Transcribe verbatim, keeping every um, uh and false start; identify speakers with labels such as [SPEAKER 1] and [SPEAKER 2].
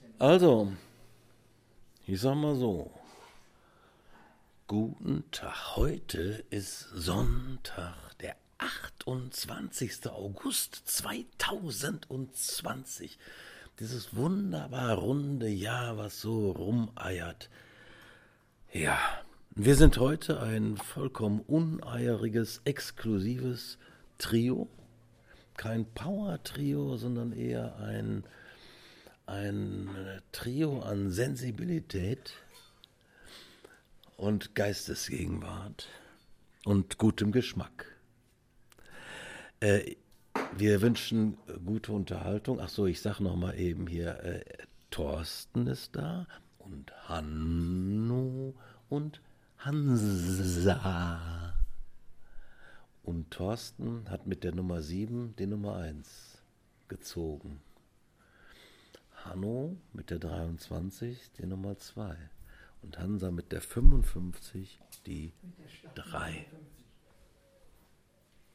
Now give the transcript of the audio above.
[SPEAKER 1] Also, ich sag mal so, guten Tag. Heute ist Sonntag, der achtundzwanzigste August zweitausendzwanzig. Dieses wunderbar runde Jahr, was so rumeiert. Ja, wir sind heute ein vollkommen uneieriges, exklusives Trio. Kein Power-Trio, sondern eher ein, ein Trio an Sensibilität und Geistesgegenwart und gutem Geschmack. Äh, wir wünschen gute Unterhaltung. Ach so, ich sag noch mal eben hier, äh, Thorsten ist da und Hanno und Hansa. Und Thorsten hat mit der Nummer sieben die Nummer eins gezogen. Hanno mit der dreiundzwanzig die Nummer zwei. Und Hansa mit der fünfundfünfzig die drei.